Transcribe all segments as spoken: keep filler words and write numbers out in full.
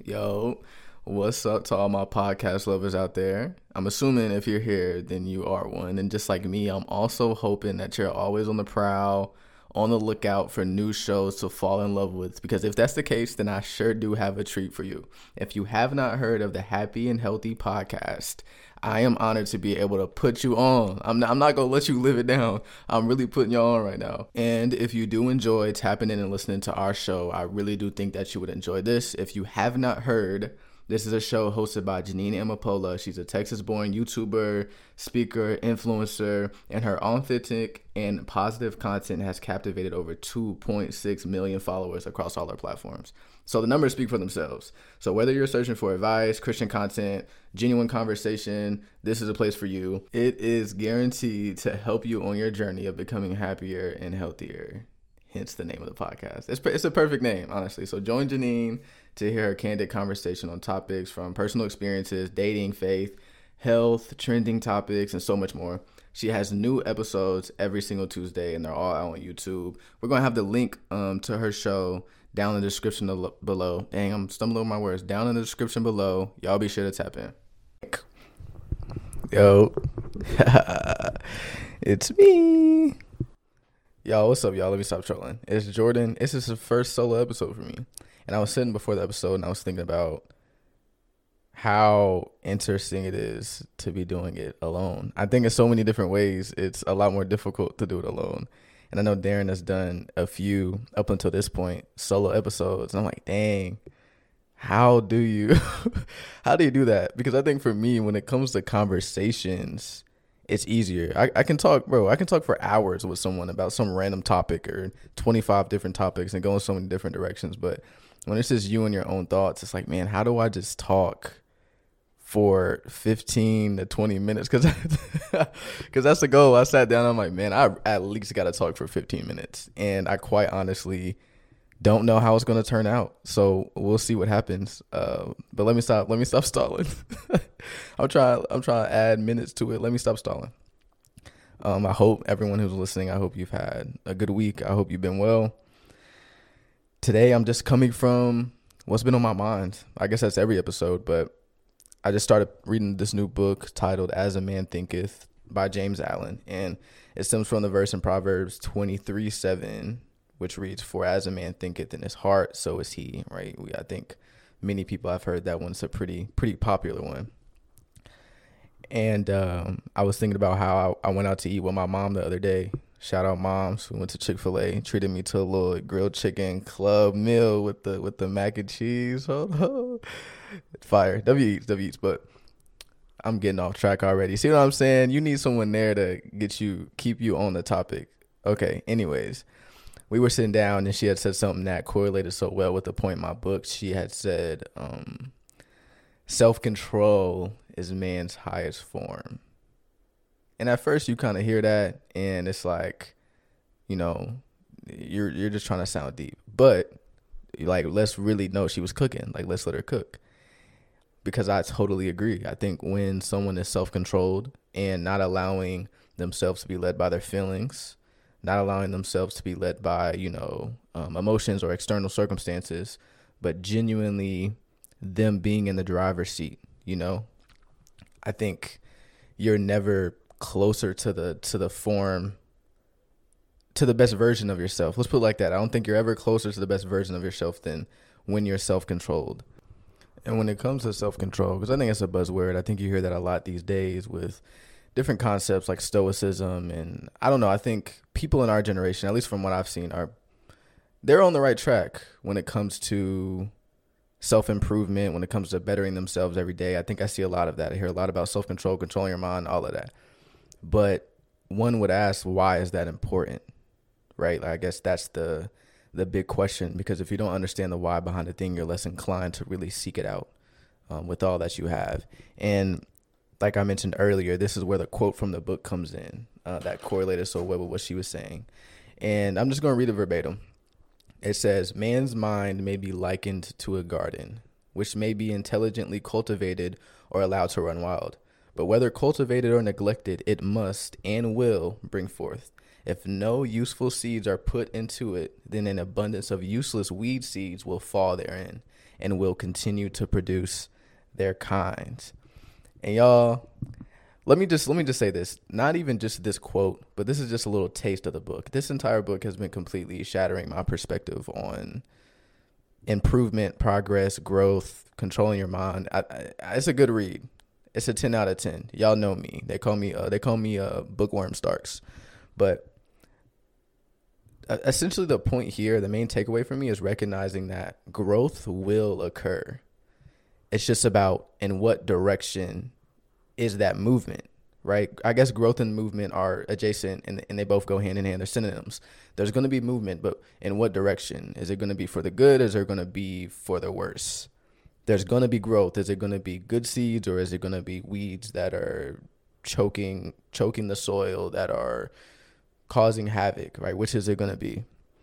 Yo, what's up to all my podcast lovers out there? I'm assuming if you're here, then you are one. And just like me, I'm also hoping that you're always on the prowl, on the lookout for new shows to fall in love with. Because if that's the case, then I sure do have a treat for you. If you have not heard of the Happy and Healthy podcast, I am honored to be able to put you on. I'm not, I'm not going to let you live it down. I'm really putting you on right now. And if you do enjoy tapping in and listening to our show, I really do think that you would enjoy this. If you have not heard, this is a show hosted by Janine Amapola. She's a Texas-born YouTuber, speaker, influencer, and her authentic and positive content has captivated over two point six million followers across all her platforms. So the numbers speak for themselves. So whether you're searching for advice, Christian content, genuine conversation, this is a place for you. It is guaranteed to help you on your journey of becoming happier and healthier. Hence the name of the podcast. It's, it's a perfect name, honestly. So join Janine to hear her candid conversation on topics from personal experiences, dating, faith, health, trending topics, and so much more. She has new episodes every single Tuesday, and they're all out on YouTube. We're going to have the link um, to her show down in the description below. Dang, I'm stumbling over my words. Down in the description below. Y'all be sure to tap in. Yo. It's me. Y'all, what's up, y'all? Let me stop trolling. It's Jordan. This is the first solo episode for me. And I was sitting before the episode and I was thinking about how interesting it is to be doing it alone. I think in so many different ways, it's a lot more difficult to do it alone. And I know Darren has done a few up until this point solo episodes. And I'm like, dang, how do you, how do you do that? Because I think for me, when it comes to conversations, it's easier. I, I can talk, bro, I can talk for hours with someone about some random topic or twenty-five different topics and go in so many different directions. But when it's just you and your own thoughts, it's like, man, how do I just talk for fifteen to twenty minutes? Because because that's the goal. I sat down, I'm like, man, I at least got to talk for fifteen minutes. And I quite honestly don't know how it's going to turn out. So we'll see what happens. Uh, but let me stop. Let me stop stalling. I'm trying. I'm trying to add minutes to it. Let me stop stalling. Um, I hope everyone who's listening, I hope you've had a good week. I hope you've been well. Today, I'm just coming from what's been on my mind. I guess that's every episode, but I just started reading this new book titled As a Man Thinketh by James Allen. And it stems from the verse in Proverbs twenty-three seven, which reads, "For as a man thinketh in his heart, so is he," right? We, I think many people have heard that one. It's a pretty, pretty popular one. And um, I was thinking about how I, I went out to eat with my mom the other day. Shout out moms. We went to Chick-fil-A, treated me to a little grilled chicken club meal with the with the mac and cheese. Oh, fire. W eats, W eats, but I'm getting off track already. See what I'm saying? You need someone there to get you, keep you on the topic. Okay, anyways, we were sitting down and she had said something that correlated so well with the point in my book. She had said, um, self-control is man's highest form. And at first you kind of hear that and it's like, you know, you're you're just trying to sound deep. But like, let's really know she was cooking. Like, let's let her cook. Because I totally agree. I think when someone is self-controlled and not allowing themselves to be led by their feelings, not allowing themselves to be led by, you know, um, emotions or external circumstances, but genuinely them being in the driver's seat, you know, I think you're never closer to the to the form, to the best version of yourself. Let's put it like that. I don't think you're ever closer to the best version of yourself than when you're self-controlled. And when it comes to self-control, because I think it's a buzzword, I think you hear that a lot these days with different concepts like stoicism. And I don't know, I think people in our generation, at least from what I've seen, are they're on the right track when it comes to self-improvement, when it comes to bettering themselves every day. I think I see a lot of that. I hear a lot about self-control, controlling your mind, all of that. But one would ask, why is that important? Right? Like, I guess that's the the big question, because if you don't understand the why behind a thing, you're less inclined to really seek it out um, with all that you have. And like I mentioned earlier, this is where the quote from the book comes in uh, that correlated so well with what she was saying. And I'm just going to read it verbatim. It says, "Man's mind may be likened to a garden, which may be intelligently cultivated or allowed to run wild. But whether cultivated or neglected, it must and will bring forth. If no useful seeds are put into it, then an abundance of useless weed seeds will fall therein. and will continue to produce their kinds. And y'all, let me just let me just say this, not even just this quote, but this is just a little taste of the book. This entire book has been completely shattering my perspective on improvement, progress, growth, controlling your mind. I, I, it's a good read. It's a ten out of ten. Y'all know me. They call me uh, they call me uh, Bookworm Starks. But uh, essentially the point here, the main takeaway for me is recognizing that growth will occur. It's just about in what direction is that movement, right? I guess growth and movement are adjacent, and, and they both go hand in hand. They're synonyms. There's going to be movement, but in what direction? Is it going to be for the good? Or is it going to be for the worse? There's going to be growth. Is it going to be good seeds, or is it going to be weeds that are choking, choking the soil, that are causing havoc, right? Which is it going to be?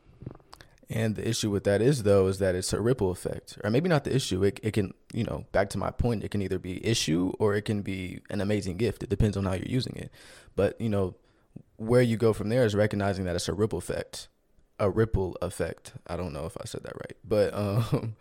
And the issue with that is, though, is that it's a ripple effect. Or maybe not the issue. It, it can, you know, back to my point, it can either be issue or it can be an amazing gift. It depends on how you're using it. But, you know, where you go from there is recognizing that it's a ripple effect. A ripple effect. I don't know if I said that right. But um,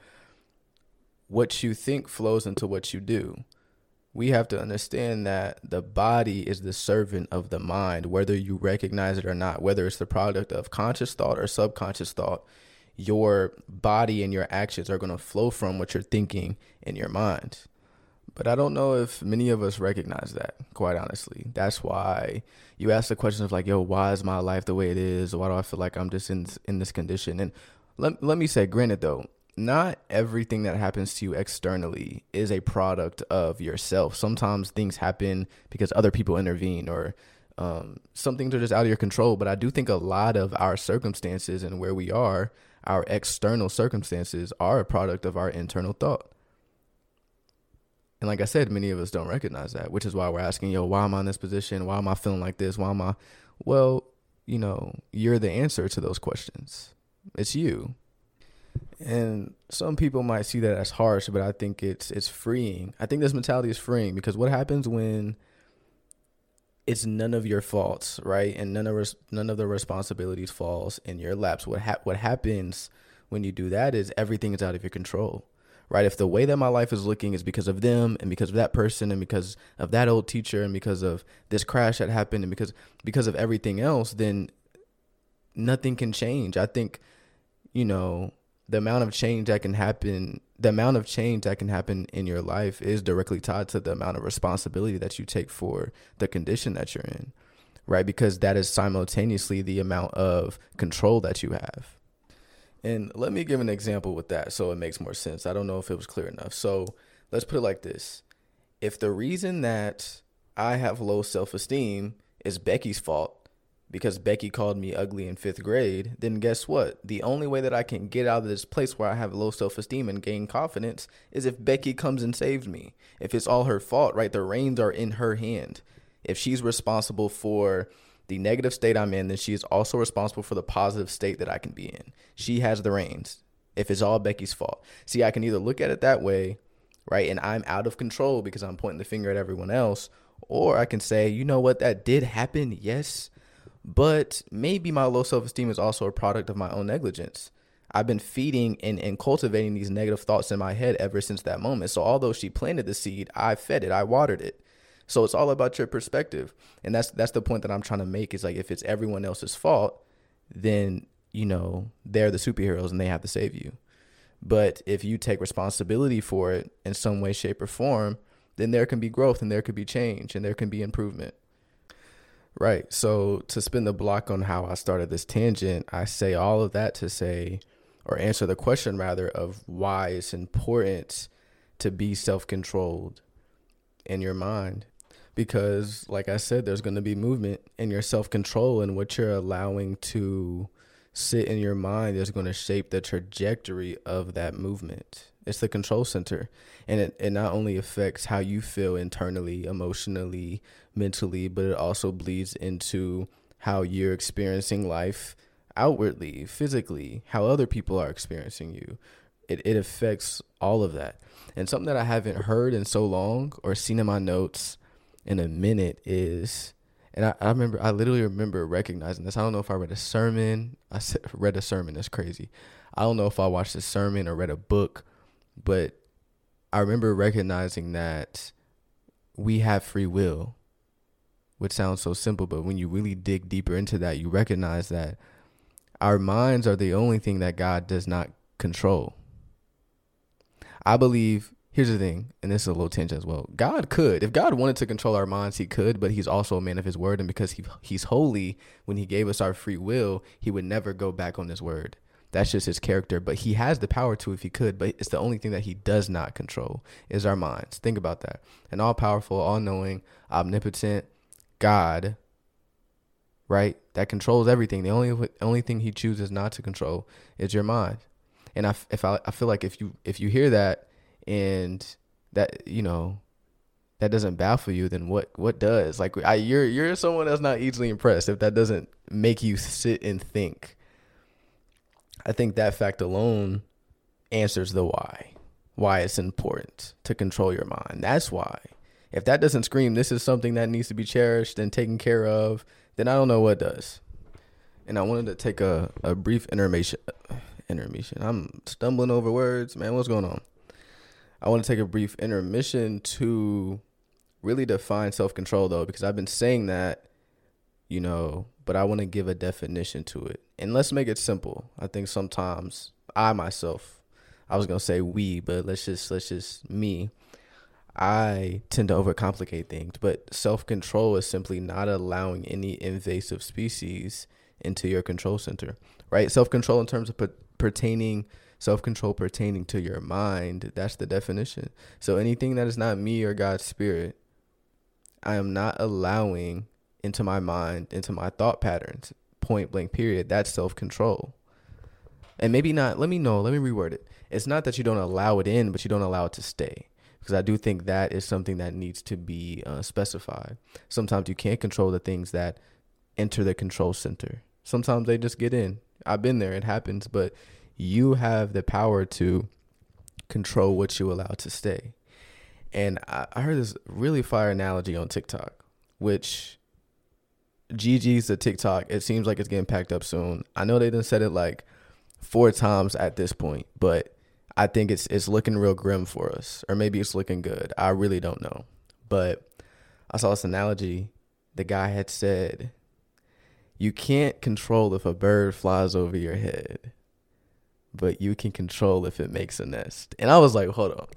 what you think flows into what you do. We have to understand that the body is the servant of the mind, whether you recognize it or not, whether it's the product of conscious thought or subconscious thought. Your body and your actions are going to flow from what you're thinking in your mind. But I don't know if many of us recognize that, quite honestly. That's why you ask the question of like, yo, why is my life the way it is? Why do I feel like I'm just in, in this condition? And let, let me say, granted, though, not everything that happens to you externally is a product of yourself. Sometimes things happen because other people intervene, or um, some things are just out of your control. But I do think a lot of our circumstances and where we are, our external circumstances, are a product of our internal thought. And like I said, many of us don't recognize that, which is why we're asking, yo, why am I in this position? Why am I feeling like this? Why am I? Well, you know, you're the answer to those questions. It's you. And some people might see that as harsh, but I think it's it's freeing. I think this mentality is freeing, because what happens when it's none of your faults, right? And none of res- none of the responsibilities falls in your laps. What ha- what happens when you do that is everything is out of your control, right? If the way that my life is looking is because of them, and because of that person, and because of that old teacher, and because of this crash that happened, and because because of everything else, then nothing can change. I think, you know, the amount of change that can happen, the amount of change that can happen in your life is directly tied to the amount of responsibility that you take for the condition that you're in, right? Because that is simultaneously the amount of control that you have. And let me give an example with that so it makes more sense. I don't know if it was clear enough. So let's put it like this. If the reason that I have low self-esteem is Becky's fault, because Becky called me ugly in fifth grade, then guess what? The only way that I can get out of this place where I have low self-esteem and gain confidence is if Becky comes and saves me. If it's all her fault, right? The reins are in her hand. If she's responsible for the negative state I'm in, then she is also responsible for the positive state that I can be in. She has the reins. If it's all Becky's fault. See, I can either look at it that way, right? And I'm out of control because I'm pointing the finger at everyone else. Or I can say, you know what? That did happen. Yes. But maybe my low self-esteem is also a product of my own negligence. I've been feeding and, and cultivating these negative thoughts in my head ever since that moment. So although she planted the seed, I fed it, I watered it. So it's all about your perspective. And that's that's the point that I'm trying to make, is like, if it's everyone else's fault, then, you know, they're the superheroes and they have to save you. But if you take responsibility for it in some way, shape, or form, then there can be growth, and there could be change, and there can be improvement. Right. So to spin the block on how I started this tangent, I say all of that to say, or answer the question rather, of why it's important to be self-controlled in your mind. Because like I said, there's going to be movement in your self-control, and what you're allowing to sit in your mind is going to shape the trajectory of that movement. It's the control center. And it, it not only affects how you feel internally, emotionally, mentally, but it also bleeds into how you're experiencing life outwardly, physically, how other people are experiencing you. It it affects all of that. And something that I haven't heard in so long or seen in my notes in a minute is, and I, I remember, I literally remember recognizing this. I don't know if I read a sermon. I said, read a sermon. That's crazy. I don't know if I watched a sermon or read a book, But I remember recognizing that we have free will, which sounds so simple, but when you really dig deeper into that, you recognize that our minds are the only thing that God does not control. I believe, here's the thing, and this is a little tangent as well. God could, if God wanted to control our minds, he could, but he's also a man of his word. And because he he's holy, when he gave us our free will, he would never go back on his word. That's just his character, but he has the power to if he could, but it's the only thing that he does not control is our minds. Think about that. An all-powerful, all-knowing, omnipotent God, right, that controls everything. The only only thing he chooses not to control is your mind. And I, if I, I feel like if you if you hear that and that, you know, that doesn't baffle you, then what what does? Like, I, you're you're someone that's not easily impressed if that doesn't make you sit and think. I think that fact alone answers the why, why it's important to control your mind. That's why. If that doesn't scream, this is something that needs to be cherished and taken care of, then I don't know what does. And I wanted to take a, a brief intermission. Intermission. I'm stumbling over words, man. What's going on? I want to take a brief intermission to really define self-control, though, because I've been saying that, you know, but I want to give a definition to it. And let's make it simple. I think sometimes I myself, I was going to say we, but let's just, let's just me. I tend to overcomplicate things, but self-control is simply not allowing any invasive species into your control center, right? Self-control in terms of per- pertaining, self-control pertaining to your mind, that's the definition. So anything that is not me or God's spirit, I am not allowing into my mind, into my thought patterns, point blank period. That's self-control. And maybe not, let me know, let me reword it. It's not that you don't allow it in, but you don't allow it to stay. Because I do think that is something that needs to be uh, specified. Sometimes you can't control the things that enter the control center. Sometimes they just get in. I've been there. It happens. But you have the power to control what you allow to stay. And I, I heard this really fire analogy on TikTok, which G G's the TikTok. It seems like it's getting packed up soon. I know they done said it like four times at this point, but I think it's it's looking real grim for us, or maybe it's looking good. I really don't know. But I saw this analogy. The guy had said, you can't control if a bird flies over your head, but you can control if it makes a nest. And I was like, hold on.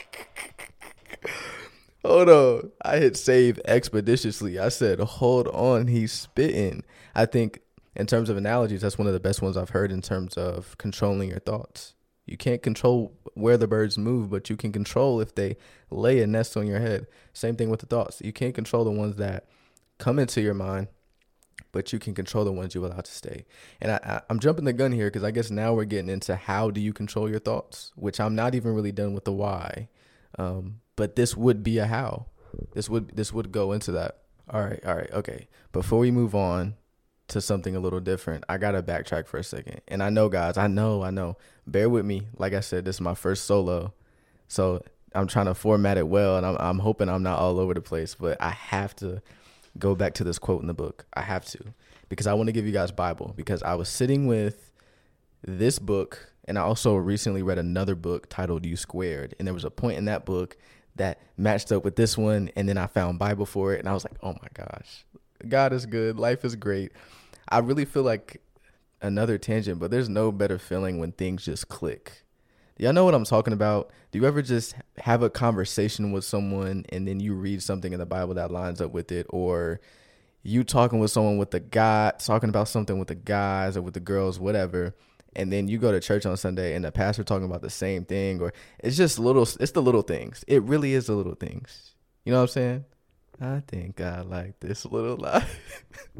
Hold on. I hit save expeditiously. I said, hold on. He's spitting. I think in terms of analogies, that's one of the best ones I've heard in terms of controlling your thoughts. You can't control where the birds move, but you can control if they lay a nest on your head. Same thing with the thoughts. You can't control the ones that come into your mind, but you can control the ones you allow to stay. And I, I, I'm jumping the gun here because I guess now we're getting into how do you control your thoughts, which I'm not even really done with the why. Um, but this would be a how. This would this would go into that. All right, all right, okay. Before we move on to something a little different, I gotta backtrack for a second. And I know, guys, I know, I know. Bear with me. Like I said, this is my first solo, so I'm trying to format it well, and I'm I'm hoping I'm not all over the place. But I have to go back to this quote in the book. I have to, because I want to give you guys Bible. Because I was sitting with this book, and I also recently read another book titled You Squared, and there was a point in that book that matched up with this one, and then I found Bible for it, and I was like, oh my gosh, God is good, life is great. I really feel like another tangent, but there's no better feeling when things just click. Y'all know what I'm talking about? Do you ever just have a conversation with someone and then you read something in the Bible that lines up with it, or you talking with someone with the guy, talking about something with the guys or with the girls, whatever, and then you go to church on Sunday and the pastor talking about the same thing, or it's just little, it's the little things. It really is the little things. You know what I'm saying? I think I like this little life.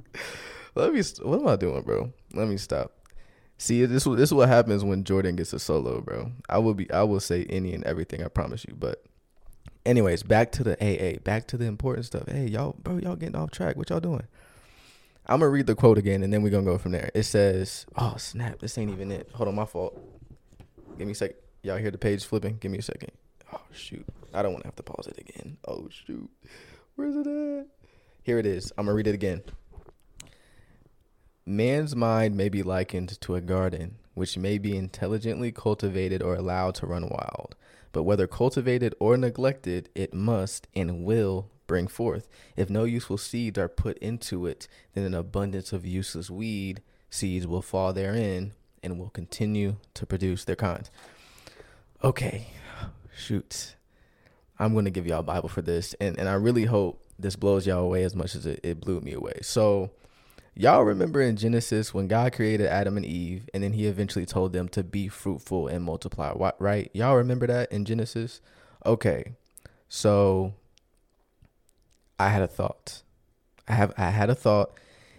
Let me, what am I doing, bro? Let me stop. See, this this is what happens when Jordan gets a solo, bro. I will be, I will say any and everything, I promise you. But anyways, back to the A A, back to the important stuff. Hey, y'all, bro, y'all getting off track. What y'all doing? I'm going to read the quote again, and then we're going to go from there. It says, oh, snap, this ain't even it. Hold on, my fault. Give me a second. Y'all hear the page flipping? Give me a second. Oh, shoot. I don't want to have to pause it again. Oh, shoot. Where's it at? Here it is. I'm going to read it again. Man's mind may be likened to a garden which may be intelligently cultivated or allowed to run wild. But whether cultivated or neglected, it must and will bring forth. If no useful seeds are put into it, then an abundance of useless weed seeds will fall therein and will continue to produce their kind. Okay, shoot. I'm going to give y'all a Bible for this. And, and I really hope this blows y'all away as much as it, it blew me away. So y'all remember in Genesis when God created Adam and Eve, and then he eventually told them to be fruitful and multiply, right? Y'all remember that in Genesis? Okay, so I had a thought. I have I had a thought,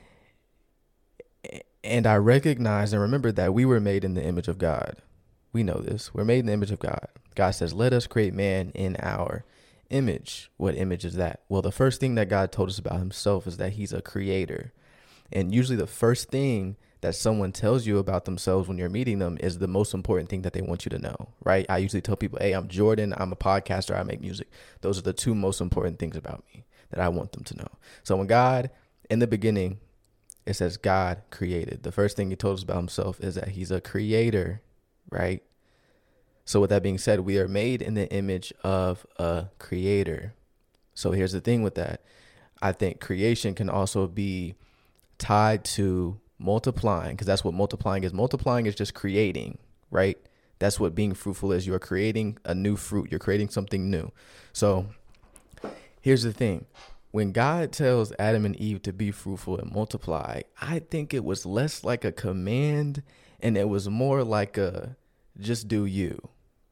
and I recognized and remembered that we were made in the image of God. We know this. We're made in the image of God. God says, let us create man in our image. What image is that? Well, the first thing that God told us about himself is that he's a creator. And usually the first thing that someone tells you about themselves when you're meeting them is the most important thing that they want you to know, right? I usually tell people, hey, I'm Jordan. I'm a podcaster. I make music. Those are the two most important things about me that I want them to know. So when God, in the beginning, it says God created. The first thing he told us about himself is that he's a creator, right? So with that being said, we are made in the image of a creator. So here's the thing with that. I think creation can also be tied to multiplying, because that's what multiplying is. Multiplying is just creating, right? That's what being fruitful is. You're creating a new fruit. You're creating something new. So here's the thing. When God tells Adam and Eve to be fruitful and multiply, I think it was less like a command and it was more like a just do you.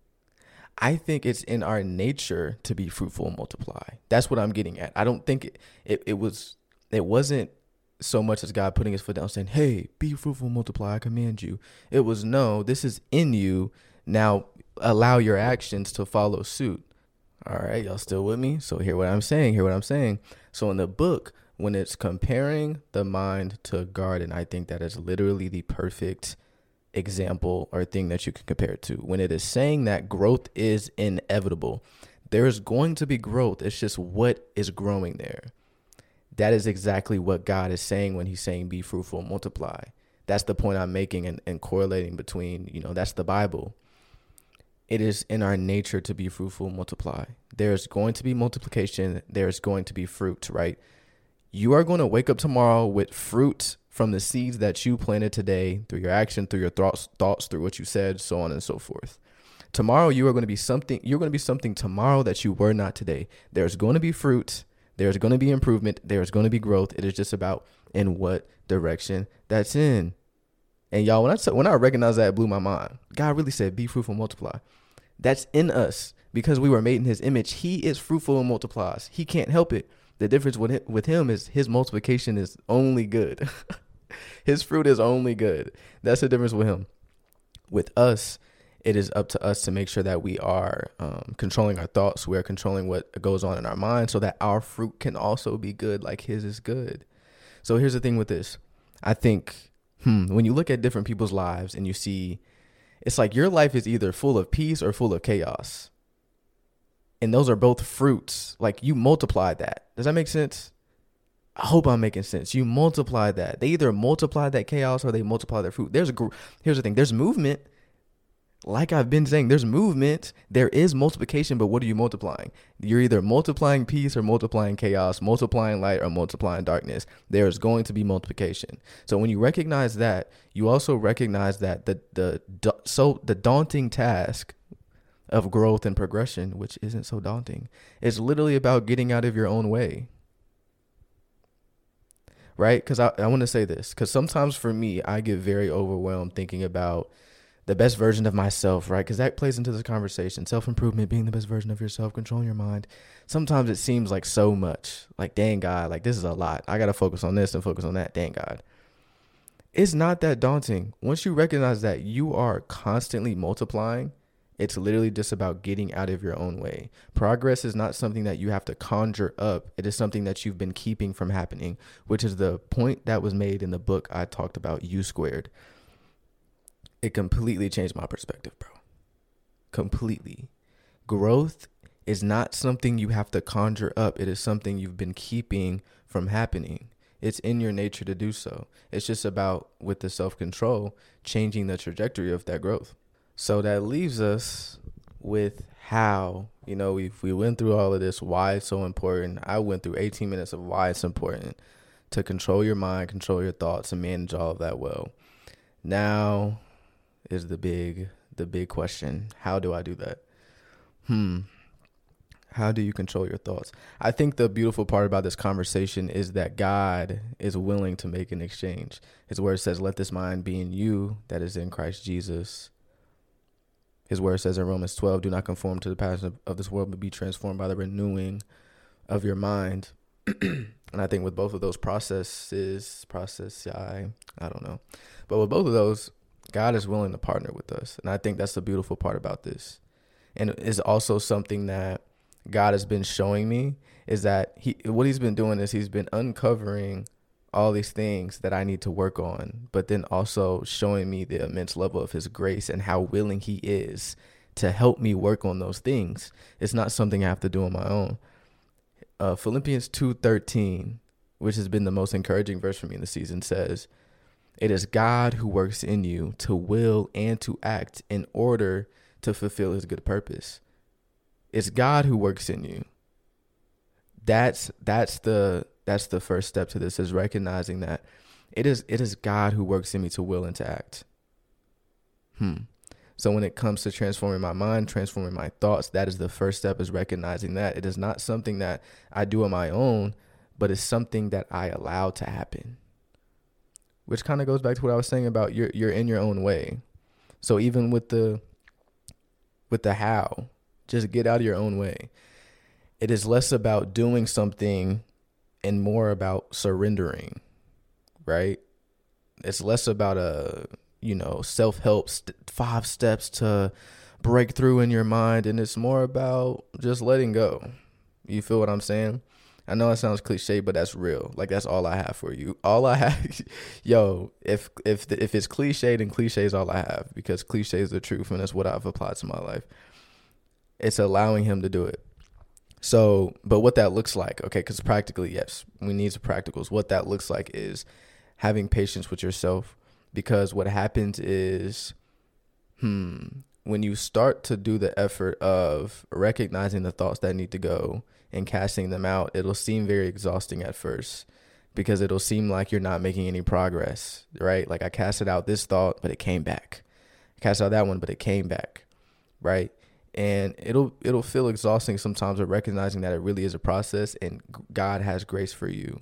I think it's in our nature to be fruitful and multiply. That's what I'm getting at. I don't think it, it, it was, it wasn't so much as God putting his foot down saying, hey, be fruitful and multiply, I command you. It was, no, this is in you. Now allow your actions to follow suit. All right, y'all still with me? So hear what I'm saying, hear what I'm saying. So in the book, when it's comparing the mind to a garden, I think that is literally the perfect example or thing that you can compare it to. When it is saying that growth is inevitable, there is going to be growth. It's just what is growing there. That is exactly what God is saying when he's saying be fruitful and multiply. That's the point I'm making and, and correlating between, you know, that's the Bible. It is in our nature to be fruitful and multiply. There's going to be multiplication. There's going to be fruit, right? You are going to wake up tomorrow with fruit from the seeds that you planted today through your action, through your thoughts, thoughts, through what you said, so on and so forth. Tomorrow, you are going to be something. You're going to be something tomorrow that you were not today. There's going to be fruit. There's going to be improvement. There's going to be growth. It is just about in what direction that's in. And y'all, when I when I recognized that, it blew my mind. God really said, be fruitful and multiply. That's in us because we were made in his image. He is fruitful and multiplies. He can't help it. The difference with him, with him is his multiplication is only good. His fruit is only good. That's the difference with him. With us, it is up to us to make sure that we are um, controlling our thoughts. We are controlling what goes on in our mind so that our fruit can also be good like his is good. So here's the thing with this. I think hmm, when you look at different people's lives and you see, it's like your life is either full of peace or full of chaos. And those are both fruits. Like you multiply that. Does that make sense? I hope I'm making sense. You multiply that. They either multiply that chaos or they multiply their fruit. There's a gr- Here's the thing. There's movement. Like I've been saying, there's movement. There is multiplication, but what are you multiplying? You're either multiplying peace or multiplying chaos, multiplying light or multiplying darkness. There's going to be multiplication. So when you recognize that, you also recognize that the the so the daunting task of growth and progression, which isn't so daunting, is literally about getting out of your own way. Right? Because I, I want to say this, because sometimes for me, I get very overwhelmed thinking about the best version of myself, right? Because that plays into this conversation. Self-improvement, being the best version of yourself, controlling your mind. Sometimes it seems like so much. Like, dang God, like this is a lot. I got to focus on this and focus on that. Dang God. It's not that daunting. Once you recognize that you are constantly multiplying, it's literally just about getting out of your own way. Progress is not something that you have to conjure up. It is something that you've been keeping from happening, which is the point that was made in the book I talked about, U Squared. It completely changed my perspective, bro. Completely. Growth is not something you have to conjure up. It is something you've been keeping from happening. It's in your nature to do so. It's just about, with the self-control, changing the trajectory of that growth. So that leaves us with how, you know, we we went through all of this, why it's so important. I went through eighteen minutes of why it's important to control your mind, control your thoughts, and manage all of that well. Now is the big, the big question. How do I do that? Hmm. How do you control your thoughts? I think the beautiful part about this conversation is that God is willing to make an exchange. His word says, let this mind be in you that is in Christ Jesus. His word says in Romans twelve, do not conform to the pattern of this world, but be transformed by the renewing of your mind. And I think with both of those processes, process, I, I don't know. But with both of those, God is willing to partner with us. And I think that's the beautiful part about this. And it's also something that God has been showing me is that he, what he's been doing is he's been uncovering all these things that I need to work on, but then also showing me the immense level of his grace and how willing he is to help me work on those things. It's not something I have to do on my own. Uh, Philippians two thirteen, which has been the most encouraging verse for me in the season, says, it is God who works in you to will and to act in order to fulfill his good purpose. It's God who works in you. That's that's the that's the first step to this, is recognizing that it is it is God who works in me to will and to act. Hmm. So when it comes to transforming my mind, transforming my thoughts, that is the first step, is recognizing that it is not something that I do on my own, but it's something that I allow to happen. Which kind of goes back to what I was saying about you're you're in your own way. So even with the with the how, just get out of your own way. It is less about doing something and more about surrendering, right? It's less about a, you know, self-help st- five steps to break through in your mind. And it's more about just letting go. You feel what I'm saying? I know it sounds cliche, but that's real. Like, that's all I have for you. All I have, yo, if if if it's cliche, then cliche is all I have, because cliche is the truth, and that's what I've applied to my life. It's allowing him to do it. So, but what that looks like, okay, because practically, yes, we need some practicals. What that looks like is having patience with yourself, because what happens is, hmm, when you start to do the effort of recognizing the thoughts that need to go and casting them out, it'll seem very exhausting at first, because it'll seem like you're not making any progress, right? Like, I casted out this thought, but it came back. I cast out that one, but it came back, right? And it'll it'll feel exhausting sometimes, but recognizing that it really is a process, and God has grace for you.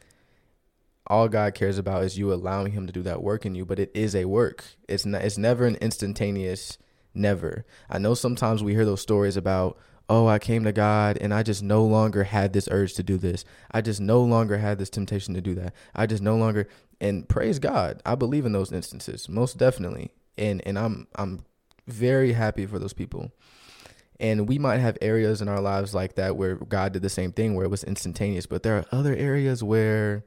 All God cares about is you allowing him to do that work in you, but it is a work. It's not, it's never an instantaneous, never. I know sometimes we hear those stories about, oh, I came to God and I just no longer had this urge to do this. I just no longer had this temptation to do that. I just no longer, and praise God, I believe in those instances, most definitely. And and I'm I'm very happy for those people. And we might have areas in our lives like that where God did the same thing, where it was instantaneous. But there are other areas where,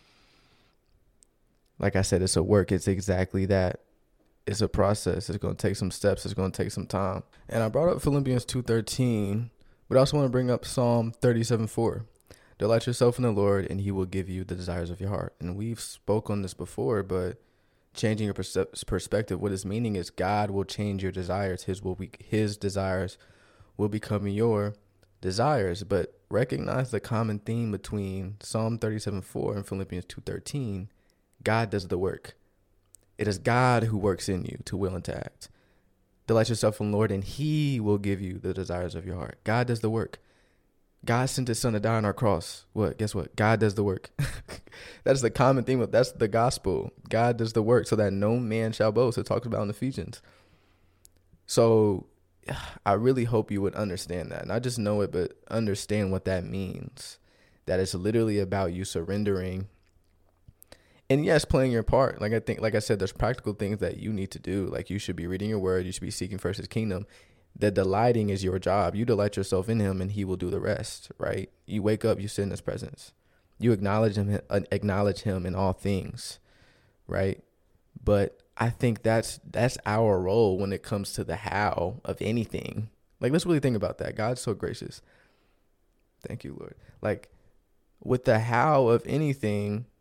like I said, it's a work. It's exactly that. It's a process. It's going to take some steps. It's going to take some time. And I brought up Philippians two thirteen, but I also want to bring up Psalm thirty-seven four. Delight yourself in the Lord, and he will give you the desires of your heart. And we've spoke on this before, but changing your perce- perspective, what it's meaning is God will change your desires. His will be, his desires will become your desires. But recognize the common theme between Psalm thirty-seven four and Philippians two thirteen. God does the work. It is God who works in you to will and to act. Delight yourself in the Lord, and he will give you the desires of your heart. God does the work. God sent his son to die on our cross. What? Guess what? God does the work. That's the common theme. Of, that's the gospel. God does the work so that no man shall boast. It talks about in Ephesians. So I really hope you would understand that. Not just know it, but understand what that means. That it's literally about you surrendering. And yes, playing your part. Like I think, like I said, there's practical things that you need to do. Like you should be reading your word. You should be seeking first his kingdom. The delighting is your job. You delight yourself in him, and he will do the rest, right? You wake up, you sit in his presence. You acknowledge him, acknowledge him in all things, right? But I think that's that's our role when it comes to the how of anything. Like, let's really think about that. God's so gracious. Thank you, Lord. Like, with the how of anything,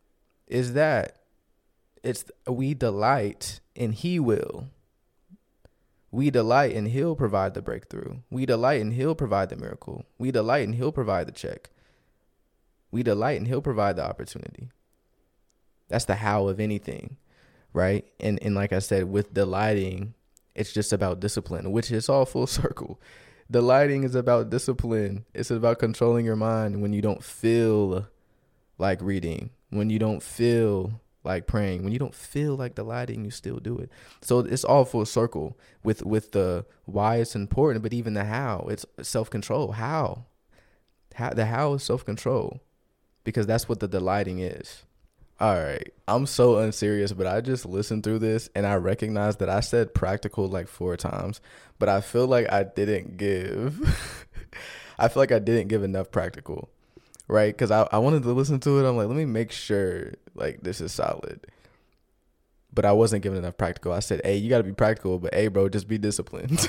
is that it's we delight and he will. We delight and he'll provide the breakthrough. We delight and he'll provide the miracle. We delight and he'll provide the check. We delight and he'll provide the opportunity. That's the how of anything, right? And and like I said, with delighting, it's just about discipline, which is all full circle. Delighting is about discipline. It's about controlling your mind when you don't feel like reading, when you don't feel like praying, when you don't feel like delighting, you still do it. So it's all full circle with, with the why it's important, but even the how. It's self-control. How? How the how is self-control, because that's what the delighting is. All right. I'm so unserious, but I just listened through this and I recognize that I said practical like four times, but I feel like I didn't give, I feel like I didn't give enough practical. Right, because I, I wanted to listen to it. I'm like, let me make sure like this is solid. But I wasn't giving enough practical. I said, hey, you got to be practical, but hey, bro, just be disciplined.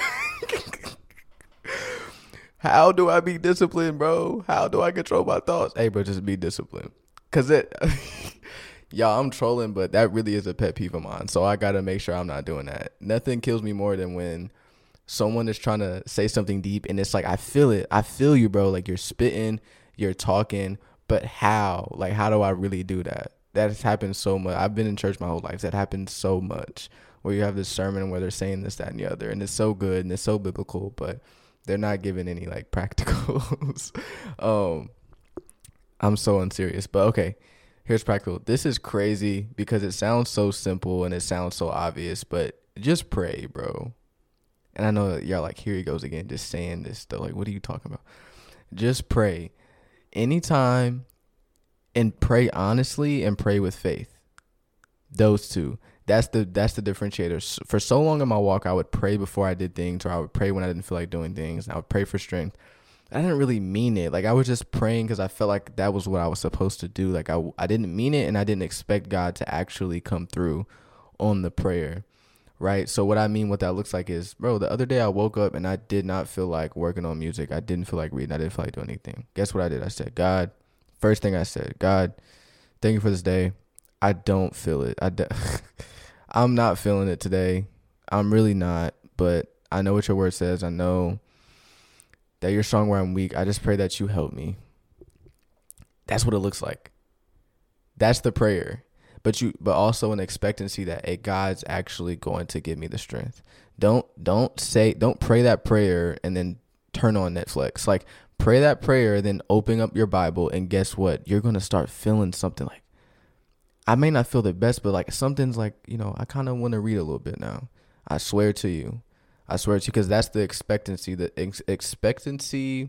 How do I be disciplined, bro? How do I control my thoughts? Hey, bro, just be disciplined. Because it, y'all, I'm trolling, but that really is a pet peeve of mine. So I got to make sure I'm not doing that. Nothing kills me more than when someone is trying to say something deep and it's like, I feel it. I feel you, bro. Like you're spitting. You're talking, but how? Like, how do I really do that? That has happened so much. I've been in church my whole life. That happens so much, where you have this sermon where they're saying this, that, and the other, and it's so good and it's so biblical, but they're not giving any like practicals. um, I'm so unserious, but okay. Here's practical. This is crazy because it sounds so simple and it sounds so obvious, but just pray, bro. And I know y'all like, here he goes again, just saying this stuff. Like, what are you talking about? Just pray. Anytime, and pray honestly and pray with faith. Those two. That's the that's the differentiator. For so long in my walk, I would pray before I did things, or I would pray when I didn't feel like doing things. I would pray for strength. I didn't really mean it. Like I was just praying because I felt like that was what I was supposed to do. Like I, I didn't mean it, and I didn't expect God to actually come through on the prayer. Right. So what I mean, what that looks like is, bro, the other day I woke up and I did not feel like working on music. I didn't feel like reading. I didn't feel like doing anything. Guess what I did? I said, God, first thing I said, God, thank you for this day. I don't feel it. I de- I'm not feeling it today. I'm really not. But I know what your word says. I know that you're strong where I'm weak. I just pray that you help me. That's what it looks like. That's the prayer. But you, but also an expectancy that a God's actually going to give me the strength. Don't, don't say, don't pray that prayer and then turn on Netflix. Like pray that prayer, then open up your Bible, and guess what? You're going to start feeling something like, I may not feel the best, but like something's like, you know, I kind of want to read a little bit now. I swear to you. I swear to you, because that's the expectancy. The ex- expectancy,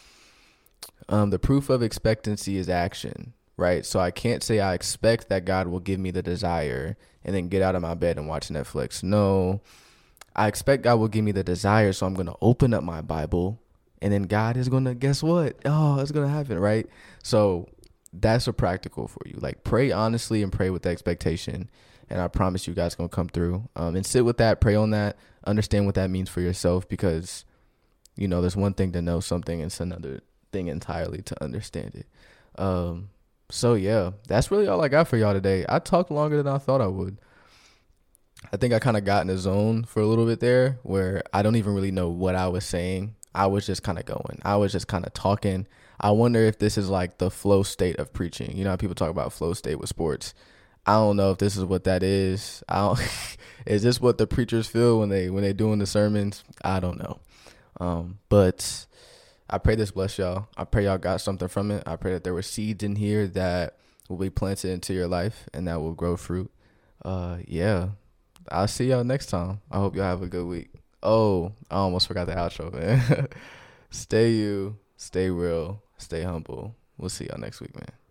um, the proof of expectancy is action. Right. So I can't say I expect that God will give me the desire and then get out of my bed and watch Netflix. No, I expect God will give me the desire. So I'm going to open up my Bible, and then God is going to, guess what? Oh, it's going to happen. Right. So that's a practical for you. Like pray honestly and pray with the expectation. And I promise you guys going to come through, um, and sit with that, pray on that, understand what that means for yourself, because, you know, there's one thing to know something. It's another thing entirely to understand it. Um, So, yeah, that's really all I got for y'all today. I talked longer than I thought I would. I think I kind of got in a zone for a little bit there where I don't even really know what I was saying. I was just kind of going. I was just kind of talking. I wonder if this is like the flow state of preaching. You know how people talk about flow state with sports. I don't know if this is what that is. I don't, is this what the preachers feel when they when they doing the sermons? I don't know. Um, but I pray this bless y'all. I pray y'all got something from it. I pray that there were seeds in here that will be planted into your life and that will grow fruit. Uh, yeah, I'll see y'all next time. I hope y'all have a good week. Oh, I almost forgot the outro, man. Stay you, stay real, stay humble. We'll see y'all next week, man.